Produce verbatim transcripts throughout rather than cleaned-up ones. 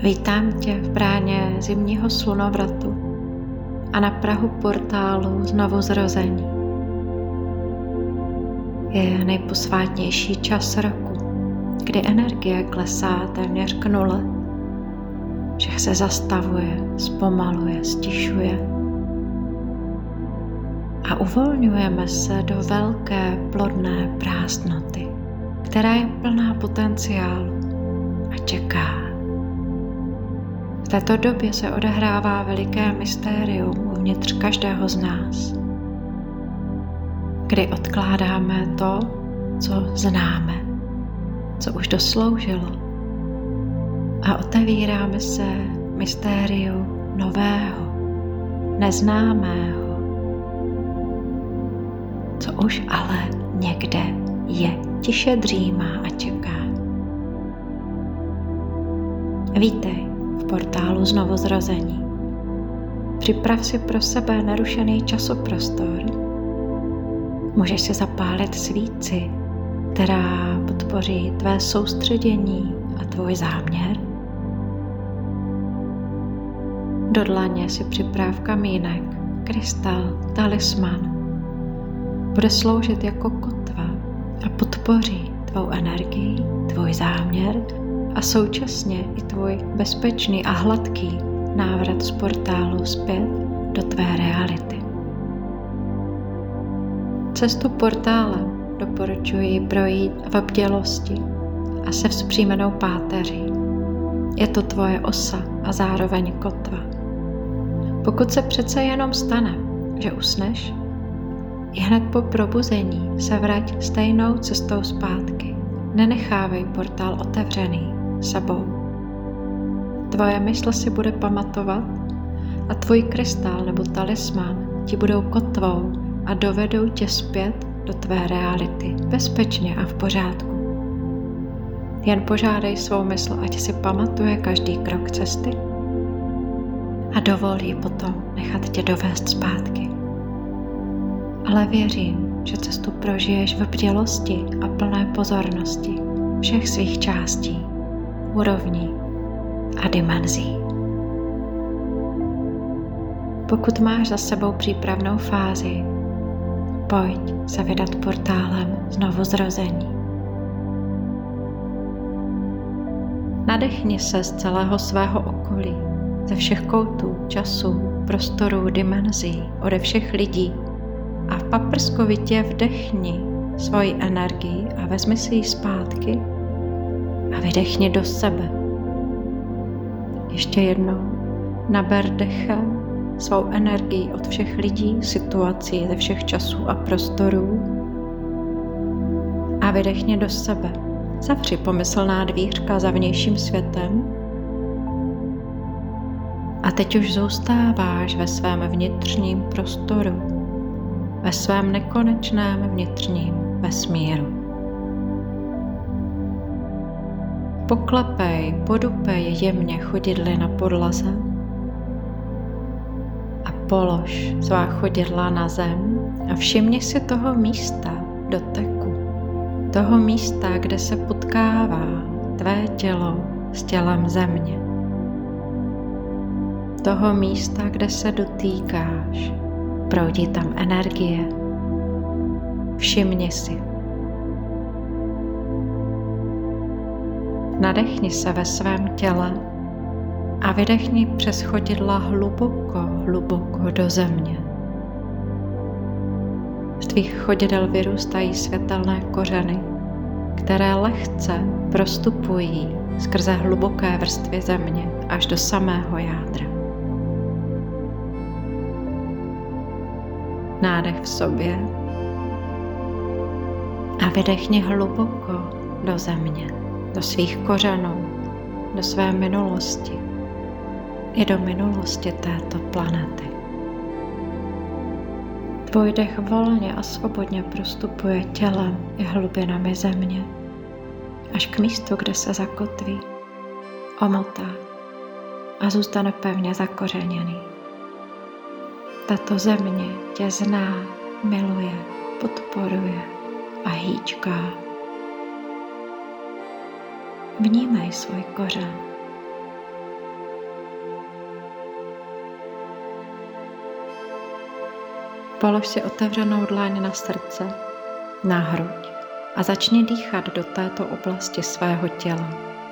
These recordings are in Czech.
Vítám tě v bráně zimního slunovratu a na prahu portálu znovuzrození. Je nejposvátnější čas roku, kdy energie klesá téměř k nule. Vše se zastavuje, zpomaluje, stišuje a uvolňujeme se do velké plodné prázdnoty, která je plná potenciálu a čeká. V této době se odehrává veliké mystérium uvnitř každého z nás, kdy odkládáme to, co známe, co už dosloužilo, a otevíráme se mystériu nového, neznámého, co už ale někde je, tiše dřímá a čeká. Vítej v portálu znovuzrození. Připrav si pro sebe nerušený časoprostor. Můžeš si zapálit svíci, která podpoří tvé soustředění a tvůj záměr. Do dlaně si připrav kamínek, krystal, talisman. Bude sloužit jako kotva a podpoří tvou energii, tvůj záměr a současně i tvůj bezpečný a hladký návrat z portálu zpět do tvé reality. Cestu portálem doporučuji projít v bdělosti a se vzpřímenou páteří. Je to tvoje osa a zároveň kotva. Pokud se přece jenom stane, že usneš, i hned po probuzení se vrať stejnou cestou zpátky. Nenechávej portál otevřený sebou. Tvoje mysl si bude pamatovat a tvůj krystal nebo talisman ti budou kotvou a dovedou tě zpět do tvé reality bezpečně a v pořádku. Jen požádej svou mysl, ať si pamatuje každý krok cesty a dovol jí potom nechat tě dovést zpátky. Ale věřím, že cestu prožiješ v bdělosti a plné pozornosti všech svých částí, úrovní a dimenzí. Pokud máš za sebou přípravnou fázi, pojď se vydat portálem znovuzrození. Nadechni se z celého svého okolí, ze všech koutů, časů, prostorů, dimenzí, ode všech lidí a paprskovitě vdechni svoji energii a vezmi si ji zpátky a vydechni do sebe. Ještě jednou naber dechem svou energii od všech lidí, situací, ze všech časů a prostorů a vydechni do sebe. Zavři pomyslná dvířka za vnějším světem a teď už zůstáváš ve svém vnitřním prostoru, ve svém nekonečném vnitřním vesmíru. Poklepej, podupej jemně chodidly na podlaze a polož svá chodidla na zem a všimni si toho místa doteku, toho místa, kde se potkává tvé tělo s tělem země, toho místa, kde se dotýkáš, proudí tam energie. Všimni si. Nadechni se ve svém těle a vydechni přes chodidla hluboko, hluboko do země. Z tvých chodidel vyrůstají světelné kořeny, které lehce prostupují skrze hluboké vrstvy země až do samého jádra. Nádech v sobě a vydechni hluboko do země, do svých kořenů, do své minulosti i do minulosti této planety. Tvůj dech volně a svobodně prostupuje tělem i hlubinami země, až k místu, kde se zakotví, omotá a zůstane pevně zakořeněný. Tato země tě zná, miluje, podporuje a hýčká. Vnímej svůj kořen. Polož si otevřenou dlaň na srdce, na hruď a začni dýchat do této oblasti svého těla.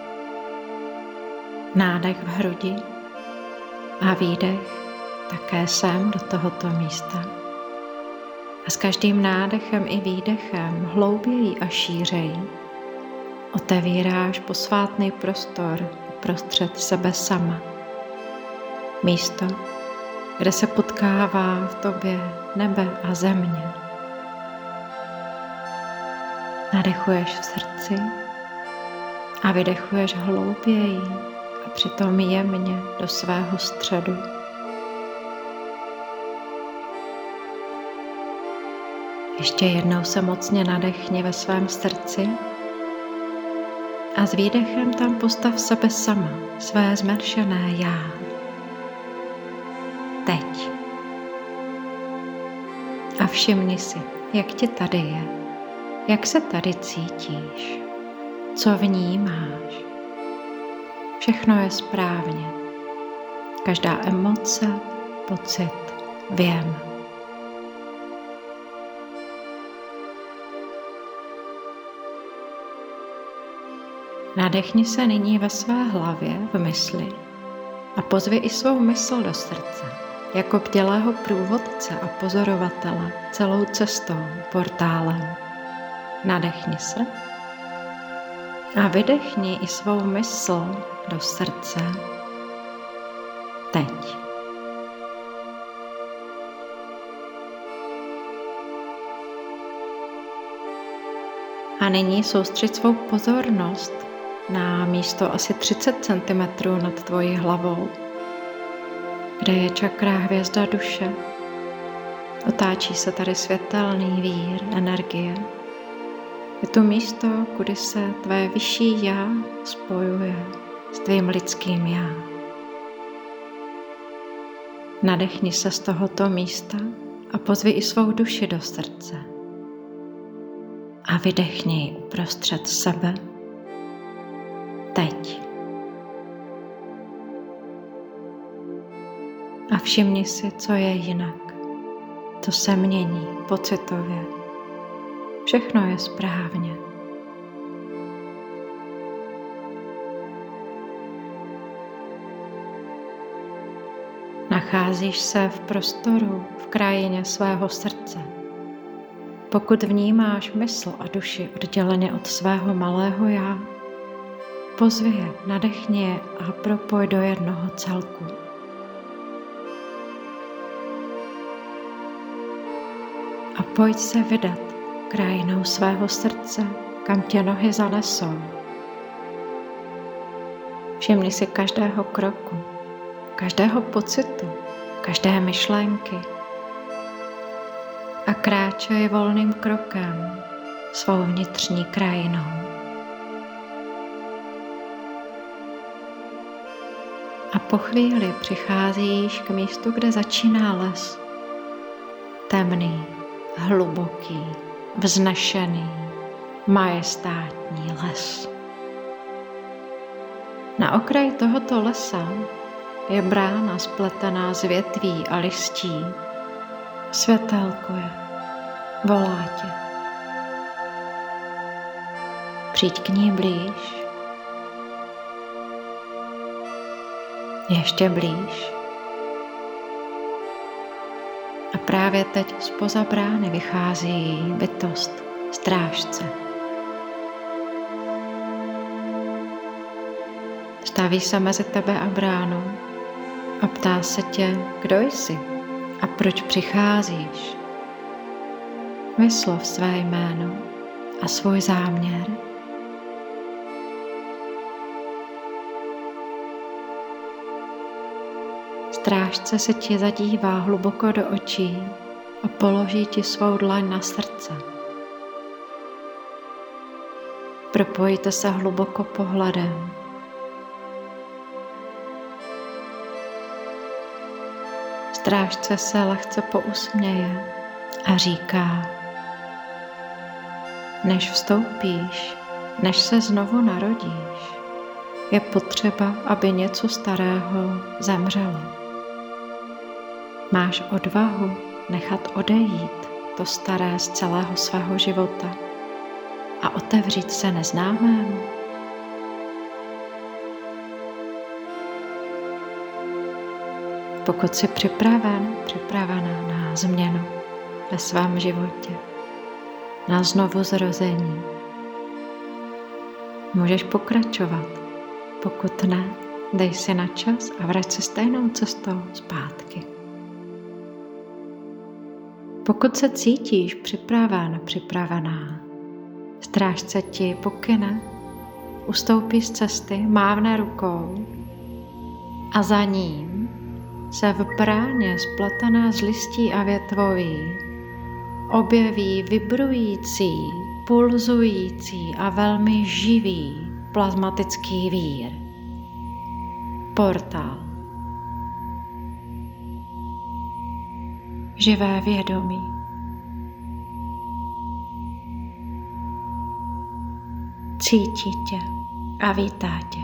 Nádech v hrudi a výdech také sem do tohoto místa. A s každým nádechem i výdechem hlouběji a šířeji otevíráš posvátný prostor uprostřed sebe sama. Místo, kde se potkává v tobě nebe a země. Nadechuješ v srdci a vydechuješ hlouběji a přitom jemně do svého středu. Ještě jednou se mocně nadechni ve svém srdci a s výdechem tam postav sebe sama, své zmršené já. Teď. A všimni si, jak ti tady je, jak se tady cítíš, co vnímáš. Všechno je správně. Každá emoce, pocit, věm. Nadechni se nyní ve své hlavě, v mysli a pozvi i svou mysl do srdce, jako bdělého průvodce a pozorovatele celou cestou, portálem. Nadechni se a vydechni i svou mysl do srdce teď. A nyní soustřeď svou pozornost na místo asi třicet centimetrů nad tvojí hlavou, kde je čakra hvězda duše. Otáčí se tady světelný vír energie. Je to místo, kudy se tvé vyšší já spojuje s tvým lidským já. Nadechni se z tohoto místa a pozvi i svou duši do srdce. A vydechni ji uprostřed sebe teď. A všimni si, co je jinak, co se mění pocitově. Všechno je správně. Nacházíš se v prostoru, v krajině svého srdce. Pokud vnímáš mysl a duši odděleně od svého malého já, pozvi je, nadechni je a propoj do jednoho celku. A pojď se vydat krajinou svého srdce, kam tě nohy zanesou. Všimni si každého kroku, každého pocitu, každé myšlenky a kráčej volným krokem svou vnitřní krajinou. A po chvíli přicházíš k místu, kde začíná les. Temný, hluboký, vznešený, majestátní les. Na okraji tohoto lesa je brána spletená z větví a listí. Světelkuje, volá tě. Přijď k ní blíž. Ještě blíž. A právě teď zpoza brány vychází bytost, strážce. Staví se mezi tebe a bránu a ptá se tě, kdo jsi a proč přicházíš. Vyslov své jméno a svůj záměr. Strážce se ti zadívá hluboko do očí a položí ti svou dlaň na srdce. Propojíte se hluboko pohledem. Strážce se lehce pousměje a říká: než vstoupíš, než se znovu narodíš, je potřeba, aby něco starého zemřelo. Máš odvahu nechat odejít to staré z celého svého života a otevřít se neznámému? Pokud jsi připraven, připravená na změnu ve svém životě, na znovuzrození, můžeš pokračovat. Pokud ne, dej si na čas a vrať se stejnou cestou zpátky. Pokud se cítíš připraven, připravená, strážce ti pokyne, ustoupí z cesty, mávne rukou a za ním se v bráně spletené z listí a větvoví objeví vibrující, pulzující a velmi živý plazmatický vír. Portál. Živé vědomí. Cítí tě a vítá tě.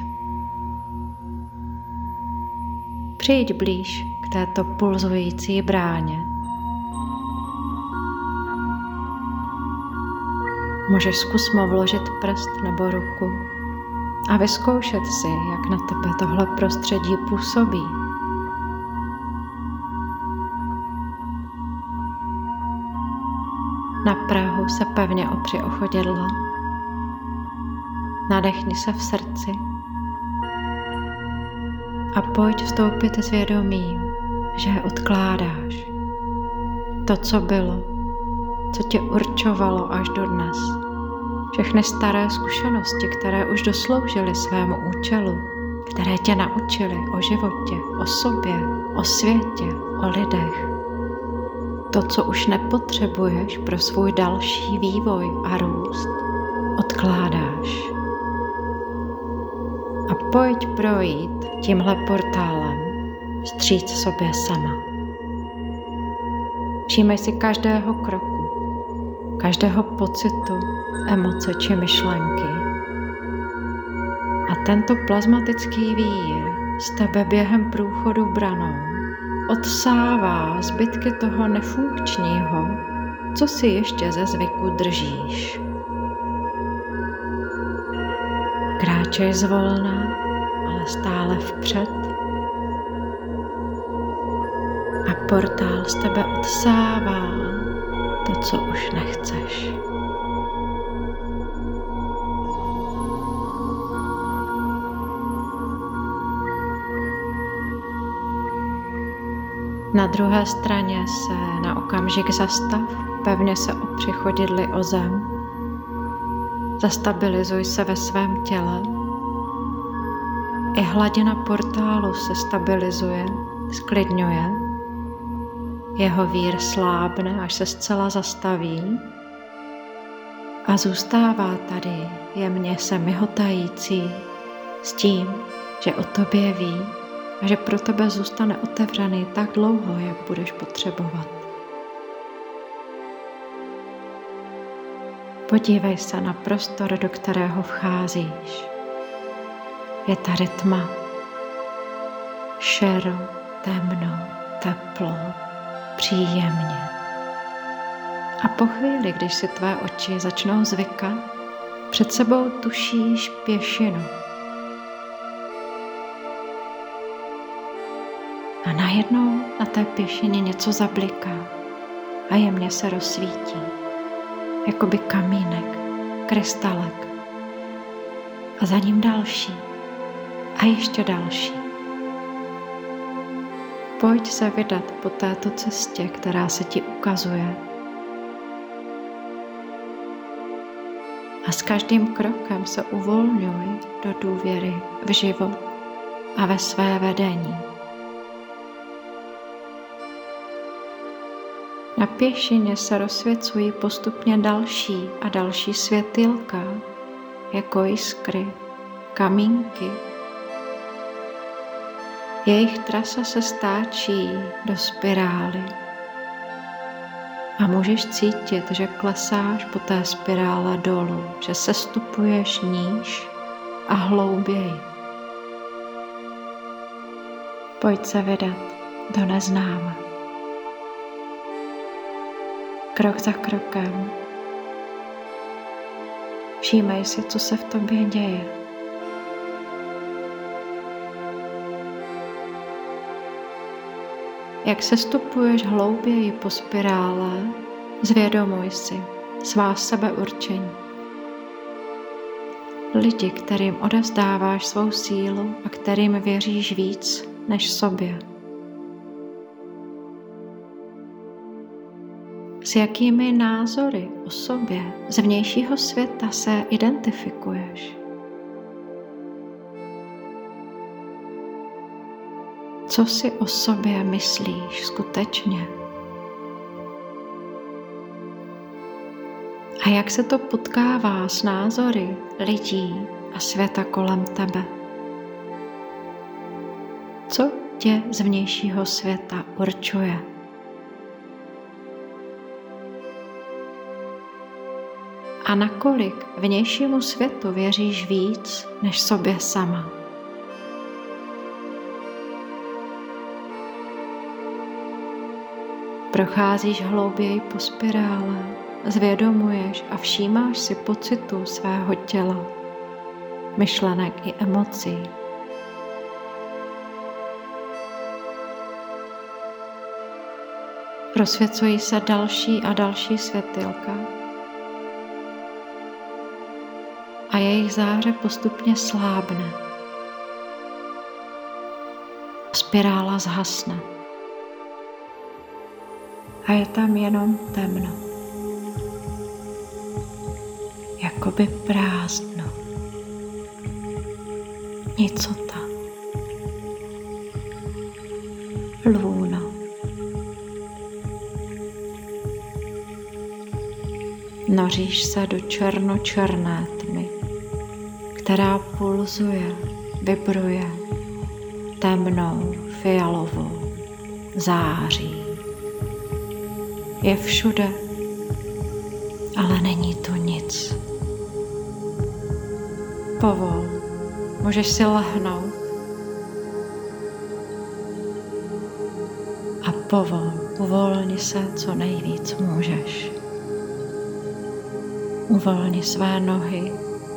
Přijď blíž k této pulzující bráně. Můžeš zkusmo vložit prst nebo ruku a vyzkoušet si, jak na tebe tohle prostředí působí. Na prahu se pevně opři o chodidla. Nadechni se v srdci a pojď vstoupit s vědomím, že odkládáš to, co bylo, co tě určovalo až do dnes. Všechny staré zkušenosti, které už dosloužily svému účelu, které tě naučily o životě, o sobě, o světě, o lidech. To, co už nepotřebuješ pro svůj další vývoj a růst, odkládáš. A pojď projít tímhle portálem vstříc sobě sama. Všímej si každého kroku, každého pocitu, emoce či myšlenky. A tento plazmatický vír z tebe během průchodu branou odsává zbytky toho nefunkčního, co si ještě ze zvyku držíš. Kráčej zvolna, ale stále vpřed. A portál z tebe odsává to, co už nechceš. Na druhé straně se na okamžik zastav, pevně se opři chodidly o zem. Zastabilizuj se ve svém těle. I hladina portálu se stabilizuje, sklidňuje. Jeho vír slábne, až se zcela zastaví a zůstává tady jemně se myhotající s tím, že o tobě ví a že pro tebe zůstane otevřený tak dlouho, jak budeš potřebovat. Podívej se na prostor, do kterého vcházíš. Je tady tma. Šero, temno, teplo, příjemně. A po chvíli, když si tvé oči začnou zvykat, před sebou tušíš pěšinu. A najednou na té pěšině něco zabliká a jemně se rozsvítí, jakoby kamínek, krystalek. A za ním další a ještě další. Pojď se vydat po této cestě, která se ti ukazuje. A s každým krokem se uvolňuj do důvěry v život a ve své vedení. Na pěšině se rozsvěcují postupně další a další světýlka, jako jiskry, kamínky. Jejich trasa se stáčí do spirály a můžeš cítit, že klesáš po té spirále dolů, že sestupuješ níž a hlouběji. Pojď se vydat do neznáma. krok za krokem. Všímej si, co se v tobě děje. Jak se stupuješ hlouběji po spirále, zvědomuj si svá sebeurčení. Lidi, kterým odevzdáváš svou sílu a kterým věříš víc než sobě. S jakými názory o sobě z vnějšího světa se identifikuješ? Co si o sobě myslíš skutečně? A jak se to potkává s názory lidí a světa kolem tebe? Co tě z vnějšího světa určuje? A nakolik vnějšímu světu věříš víc než sobě sama? Procházíš hlouběji po spirále, zvědomuješ a všímáš si pocitu svého těla, myšlenek i emocí. Rozsvěcují se další a další světýlka a jejich záře postupně slábne. Spirála zhasne a je tam jenom temno, jakoby prázdno, nicota, lůno. Noříš se do černočerné tmy, která pulzuje, vibruje temnou, fialovou, září. Je všude, ale není tu nic. Povol, můžeš si lehnout a povol, uvolni se, co nejvíc můžeš. Uvolni své nohy,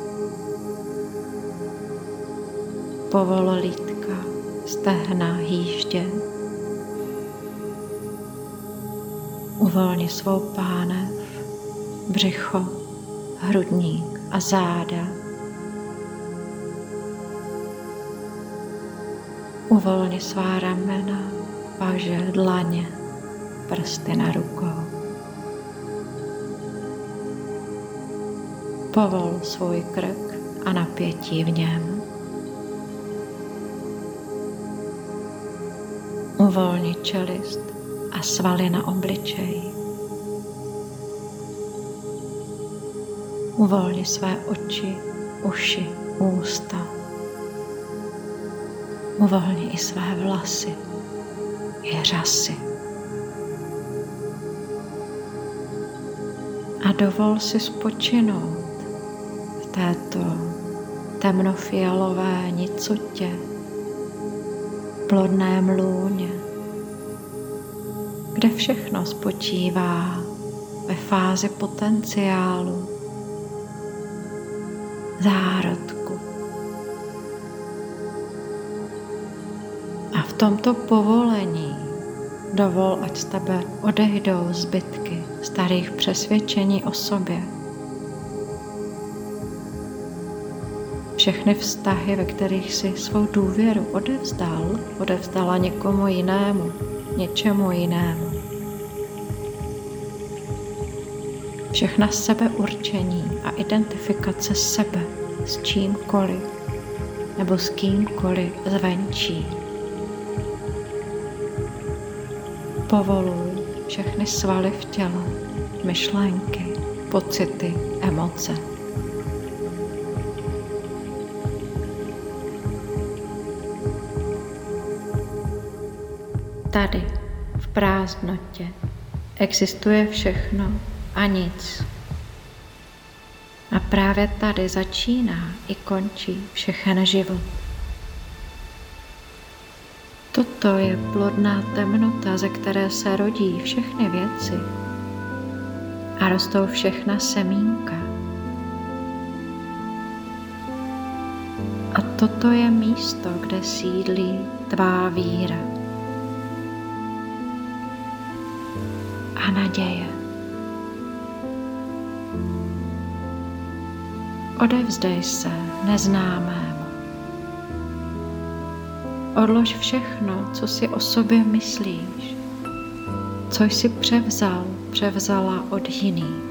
povol lítka, stehna, hýždě. Uvolni svou pánev, břicho, hrudník a záda. Uvolni svá ramena, paže, dlaně, prsty na rukou. Povol svůj krk a napětí v něm. Uvolni čelist a svaly na obličeji. Uvolni své oči, uši, ústa. Uvolni i své vlasy, i řasy. A dovol si spočinout v této temnofialové nicotě, plodném lůně, kde všechno spočívá ve fázi potenciálu, zárodku. A v tomto povolení dovol, ať z tebe odejdou zbytky starých přesvědčení o sobě. Všechny vztahy, ve kterých si svou důvěru odevzdal, odevzdala někomu jinému, něčemu jinému. Všechna sebeurčení a identifikace sebe s čímkoliv nebo s kýmkoliv zvenčí. Povoluj všechny svaly v těle, myšlenky, pocity, emoce. Tady, v prázdnotě, existuje všechno a nic. A právě tady začíná i končí všechen život. Toto je plodná temnota, ze které se rodí všechny věci, a rostou všechna semínka. A toto je místo, kde sídlí tvá víra a naděje. Odevzdej se neznámému. Odlož všechno, co si o sobě myslíš, co jsi převzal, převzala od jiných.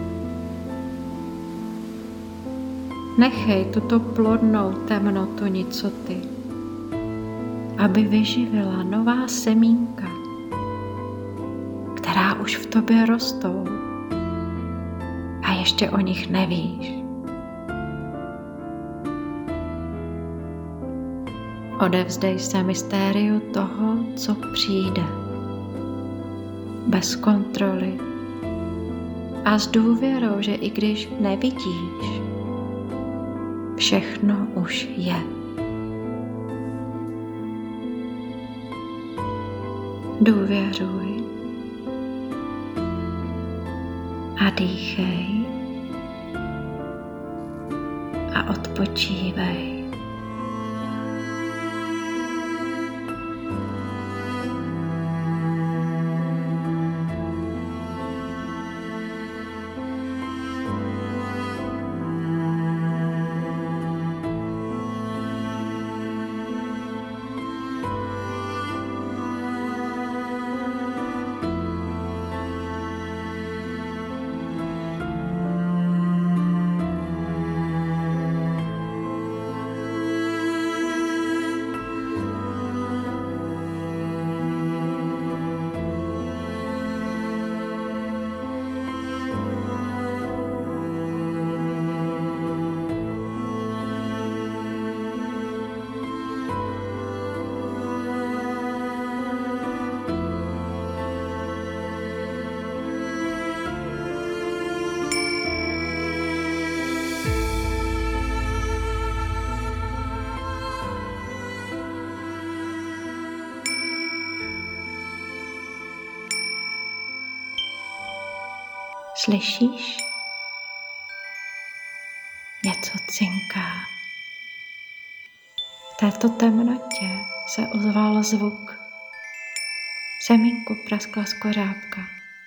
Nechej tuto plodnou temnotu nicoty, aby vyživila nová semínka, která už v tobě rostou a ještě o nich nevíš. Odevzdej se mystériu toho, co přijde, bez kontroly a s důvěrou, že i když nevidíš, všechno už je. Důvěřuj a dýchej a odpočívej. Slyšíš? Něco cinká. V této temnotě se ozval zvuk. Semínku praskla skořápka.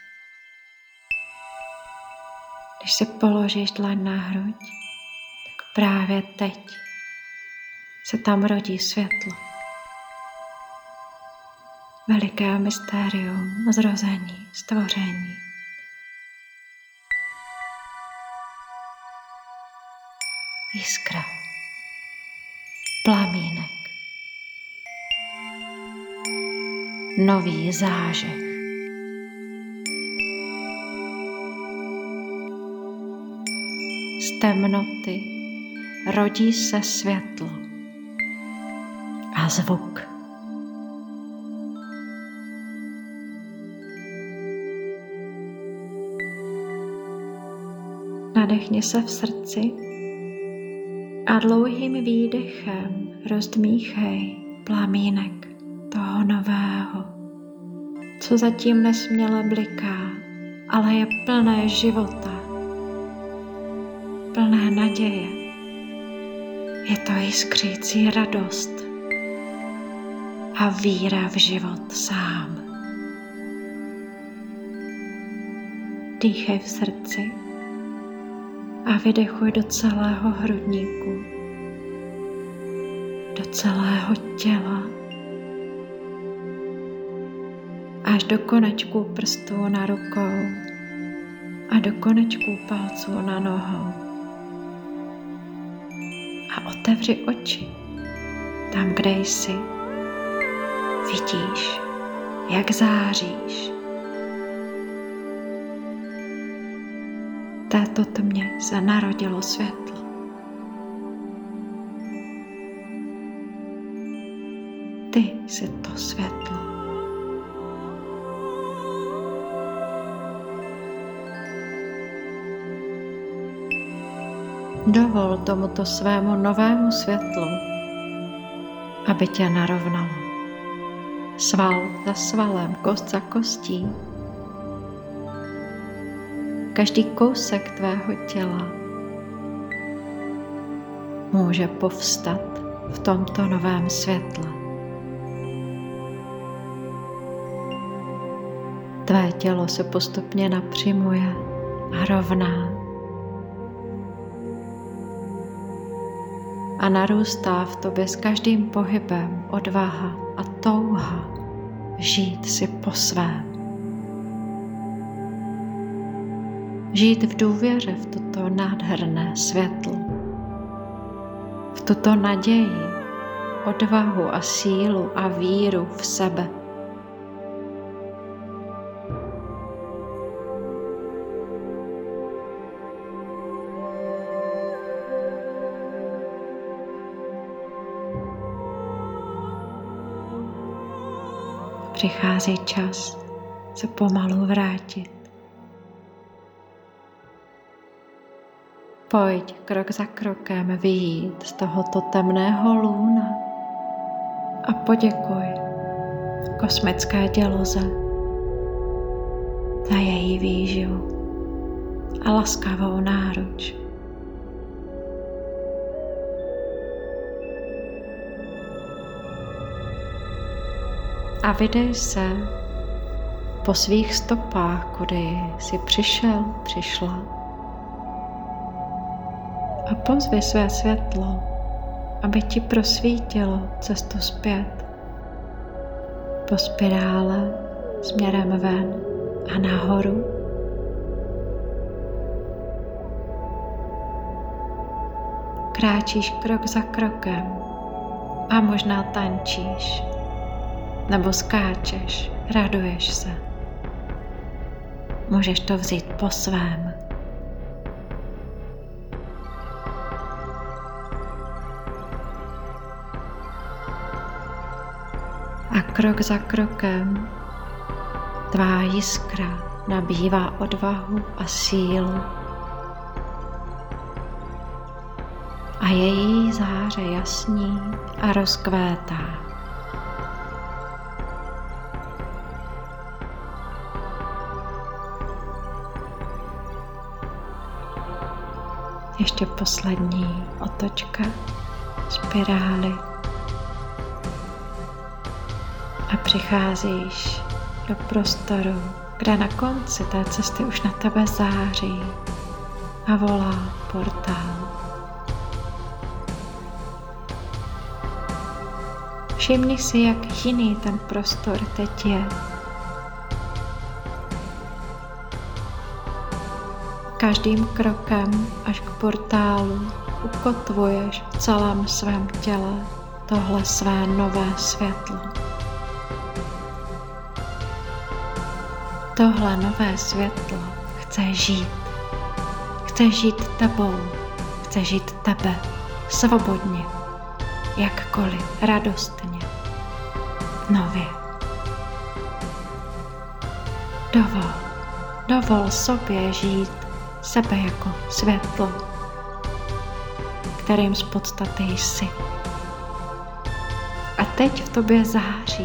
Když si položíš dlaň na hruď, tak právě teď se tam rodí světlo. Veliké mystérium zrození, stvoření. Jiskra, plamínek, nový zážeh. Z temnoty rodí se světlo a zvuk. Nadechni se v srdci a dlouhým výdechem rozdmíchej plamínek toho nového, co zatím nesměle bliká, ale je plné života, plné naděje. Je to jiskřící radost a víra v život sám. Dýchej v srdci a vydechuj do celého hrudníku, do celého těla, až do konečků prstů na rukou a do konečků palců na nohou. A otevři oči tam, kde jsi. Vidíš, jak záříš. V této tmě se narodilo světlo. Ty jsi to světlo. Dovol tomuto svému novému světlu, aby tě narovnalo. Sval za svalem, kost za kostí. každý kousek tvého těla může povstat v tomto novém světle. Tvé tělo se postupně napřimuje a rovná a narůstá v tobě s každým pohybem odvaha a touha žít si po svém. Žít v důvěře v toto nádherné světlo, v tuto naději, odvahu a sílu a víru v sebe. Přichází čas se pomalu vrátit. Pojď krok za krokem vyjít z tohoto temného lůna a poděkuj kosmické děloze za její výživu a laskavou náruč. A vydej se po svých stopách, kudy jsi přišel, přišla. A pozvi své světlo, aby ti prosvítilo cestu zpět. Po spirále směrem ven a nahoru. Kráčíš krok za krokem a možná tančíš. Nebo skáčeš, raduješ se. Můžeš to vzít po svém. A krok za krokem tvá jiskra nabývá odvahu a sílu. A její záře jasní a rozkvétá. Ještě poslední otočka spirály a přicházíš do prostoru, kde na konci té cesty už na tebe září a volá portál. Všimni si, jak jiný ten prostor teď je. Každým krokem až k portálu ukotvuješ v celém svém těle tohle své nové světlo. Tohle nové světlo chce žít. Chce žít tebou. Chce žít tebe svobodně, jakkoliv, radostně, nově. Dovol, dovol sobě žít sebe jako světlo, kterým z podstaty jsi. A teď v tobě září,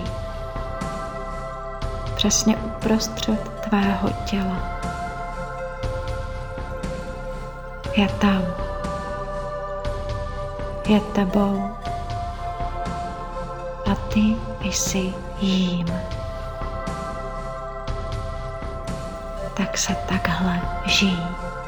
přesně uprostřed tvého těla. Je tam, je tebou a ty jsi jím. Tak se takhle žij.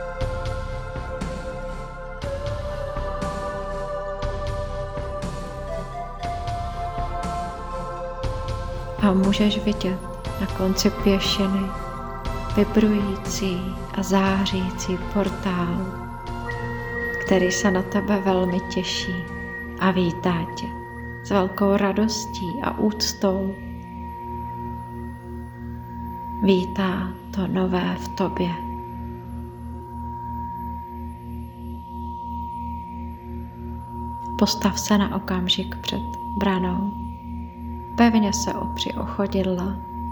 A můžeš vidět na konci pěšiny vibrující a zářící portál, který se na tebe velmi těší a vítá tě s velkou radostí a úctou. Vítá to nové v tobě. Postav se na okamžik před branou. Pevně se opři o chodidla.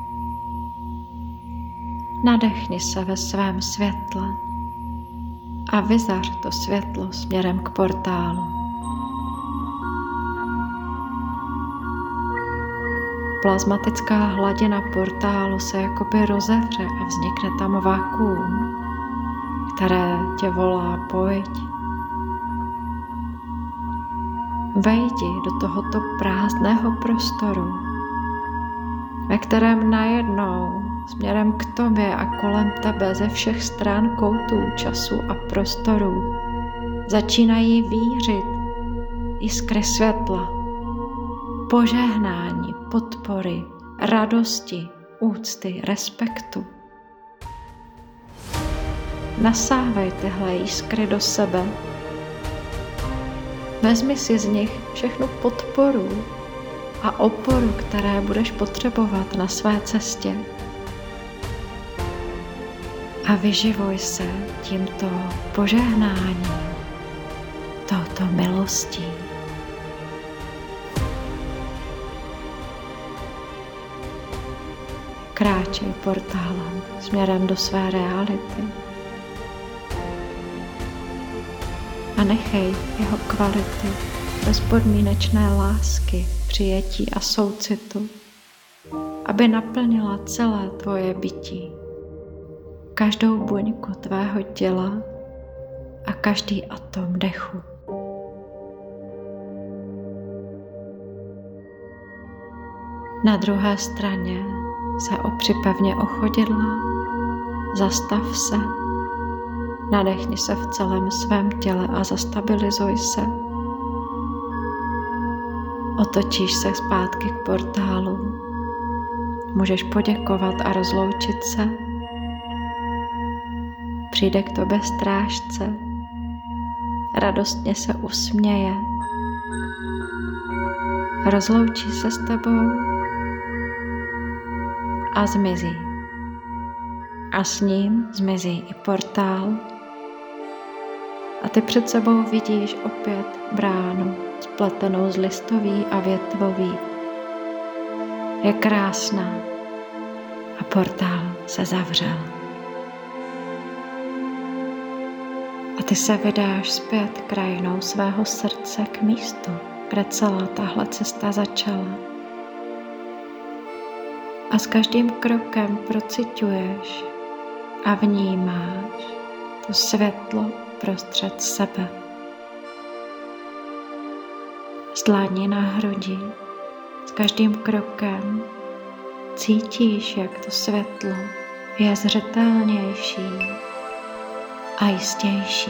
Nadechni se ve svém světle a vyzař to světlo směrem k portálu. Plazmatická hladina portálu se jakoby rozevře a vznikne tam vakuum, které tě volá pojď. Vejdi do tohoto prázdného prostoru, ve kterém najednou směrem k tobě a kolem tebe ze všech stran koutů času a prostoru začínají vířit jiskry světla, požehnání, podpory, radosti, úcty, respektu. Nasávej tyhle jiskry do sebe. Vezmi si z nich všechnu podporu a oporu, které budeš potřebovat na své cestě. A vyživuj se tímto požehnáním, touto milostí. Kráčej portálem směrem do své reality a nechej jeho kvality bezpodmínečné lásky, přijetí a soucitu, aby naplnila celé tvoje bytí, každou buňku tvého těla a každý atom dechu. Na druhé straně se opři pevně o chodidla, zastav se, nadechni se v celém svém těle a zastabilizuj se. Otočíš se zpátky k portálu. Můžeš poděkovat a rozloučit se. Přijde k tobě strážce. Radostně se usměje. Rozloučí se s tebou a zmizí. A s ním zmizí i portál. A ty před sebou vidíš opět bránu spletenou z listoví a větvoví. Je krásná a portál se zavřel. A ty se vydáš zpět krajinou svého srdce k místu, kde celá tahle cesta začala. A s každým krokem prociťuješ a vnímáš to světlo prostřed sebe. Z dlaní na hrudi, s každým krokem cítíš, jak to světlo je zřetelnější a jistější.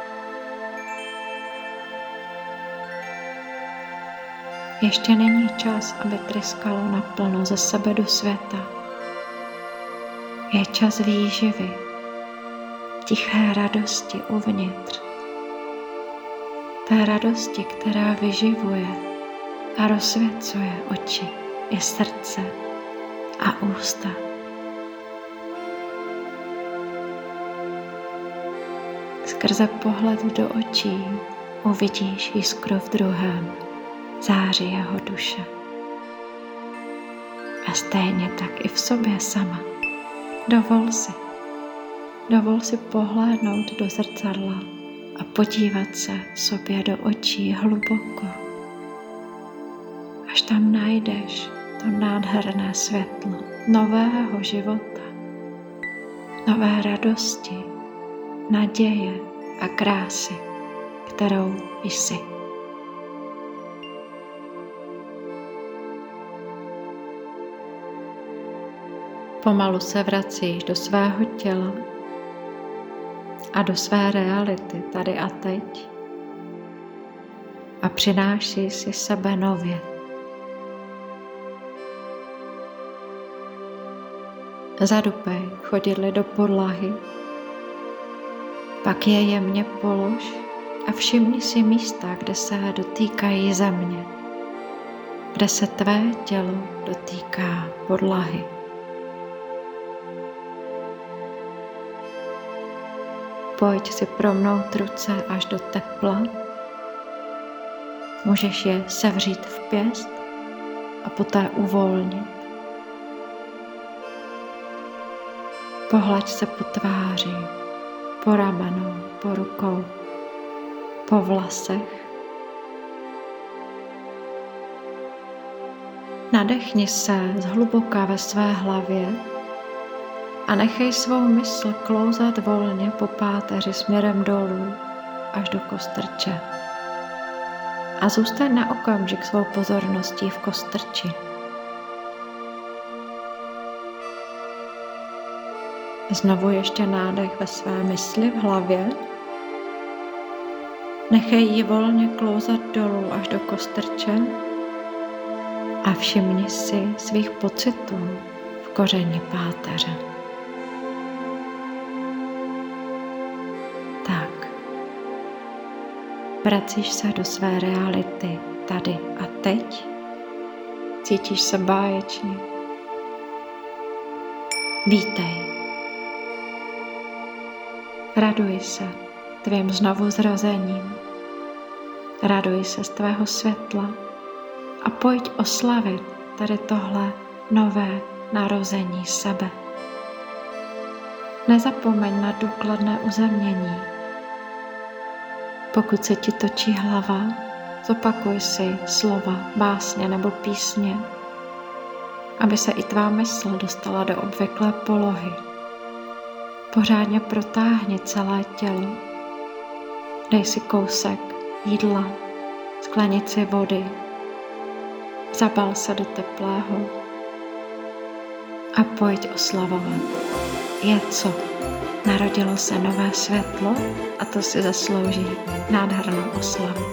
Ještě není čas, aby tryskalo naplno ze sebe do světa. Je čas výživy, tiché radosti uvnitř. Té radosti, která vyživuje a rozsvěcuje oči i srdce a ústa. Skrze pohled do očí uvidíš jiskru v druhém, září jeho duše. A stejně tak i v sobě sama. Dovol si, dovol si pohlédnout do zrcadla a podívat se sobě do očí hluboko. Až tam najdeš to nádherné světlo nového života, nové radosti, naděje a krásy, kterou jsi. Pomalu se vracíš do svého těla a do své reality tady a teď a přinášíš si sebe nově. Zadupej chodidly do podlahy, pak je jemně polož a všimni si místa, kde se dotýkají země, kde se tvé tělo dotýká podlahy. Pojď si promnout ruce až do tepla. Můžeš je sevřít v pěst a poté uvolnit. Pohlaď se po tváři, po ramenou, po rukou, po vlasech. Nadechni se zhluboka ve své hlavě a nechej svou mysl klouzat volně po páteři směrem dolů až do kostrče. A zůstaň na okamžik svou pozorností v kostrči. Znovu ještě nádech ve své mysli v hlavě. Nechej ji volně klouzat dolů až do kostrče a všimni si svých pocitů v kořeni páteře. Tak. Vracíš se do své reality tady a teď? Cítíš se báječně? Vítej. Raduj se tvým znovuzrozením. Raduj se z tvého světla a pojď oslavit tady tohle nové narození sebe. Nezapomeň na důkladné uzemnění. Pokud se ti točí hlava, zopakuj si slova, básně nebo písně, aby se i tvá mysl dostala do obvyklé polohy. Pořádně protáhni celé tělo. Dej si kousek jídla, sklenici vody. Zabal se do teplého a pojď oslavovat. Je co? Narodilo se nové světlo a to si zaslouží nádhernou oslavu.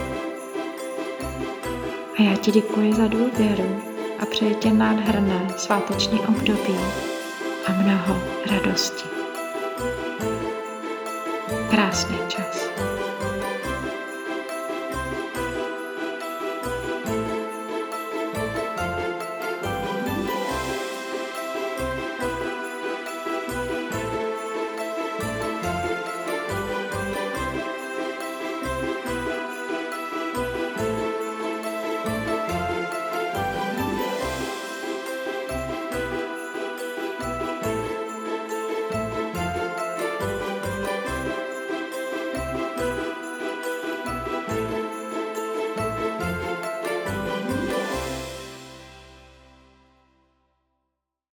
A já ti děkuji za důvěru a přeji ti nádherné sváteční období a mnoho radosti. Krásný čas.